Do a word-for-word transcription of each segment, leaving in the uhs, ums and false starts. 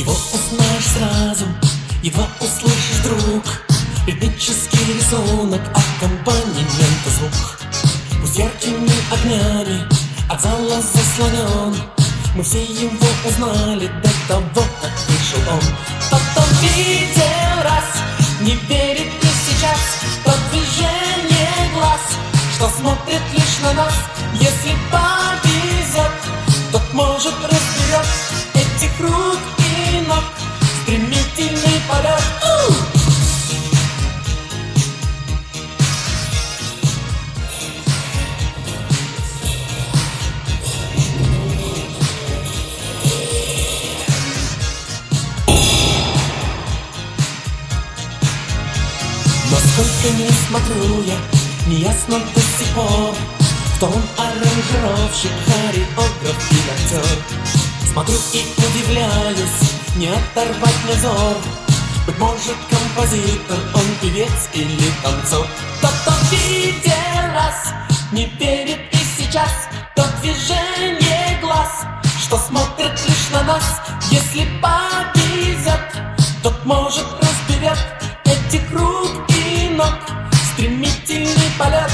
Его узнаешь сразу, едва услышишь вдруг ритмический рисунок аккомпанемента звук. Пусть яркими огнями от зала заслонен, мы все его узнали до того, как вышел он. Тот, кто видел раз, не верит и сейчас, тот движение глаз, что смотрит лишь на нас. Если повезет, тот может разберет этих рук и ног, стремительный полет. Насколько не смотрю я, неясно до сих пор, кто он, аранжировщик, хореограф и актер. Смотрю и удивляюсь, не оторвать мне взор. Быть может, композитор, он певец или танцор. Тот, кто видел раз, не верит и сейчас, тот движение глаз, что смотрит лишь на нас. Если повезет, тот может разберет этих рук и ног, стремительный полет.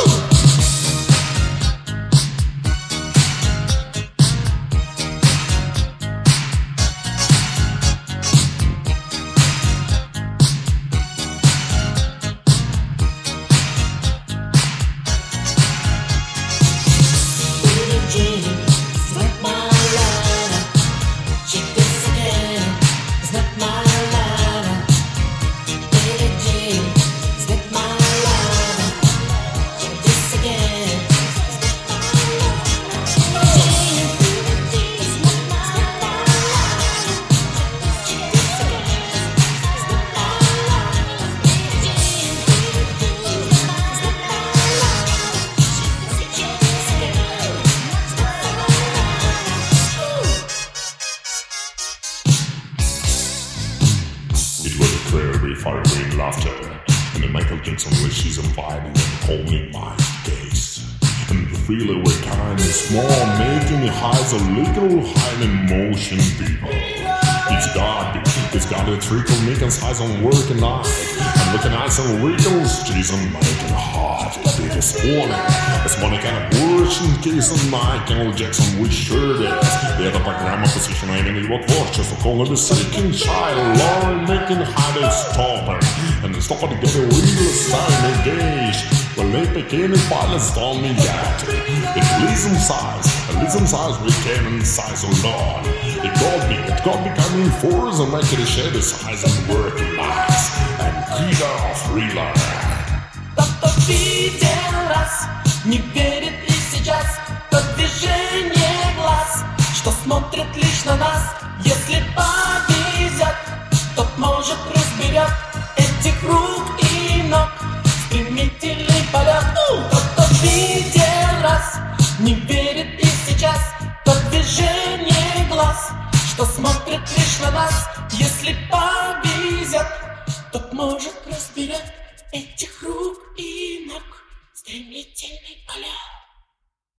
Firing laughter, and then Michael Jackson wishes and fighting and calling my gaze. And the thriller were kind of small, making it highs a little high in motion, people. It's got it, it's got a trickle, making size on working night. And looking eyes on wrinkles, Jason making heart, the biggest warning. It's money kind of words in case of Michael Jackson, we sure is. Это программа, посвящена именно его творчеству, calling the second child, Lauren making hard and stopping. And the stopper to get a real sign engaged. Well, they became pilots on me yet. It listen size, and listen size became in size of Lord. It got me, it got me coming force and making a shed the size and working nice. And keep off thriller. Тот, кто видел раз, не верит и сейчас, тот движение глаз, что смотрит лишь на нас. Если повезет, тот может разберет этих рук и ног, стремительный полет. Тот, кто видел раз, не верит и сейчас, тот движение глаз, что смотрит лишь на нас. Если повезет, тот может разберет этих рук.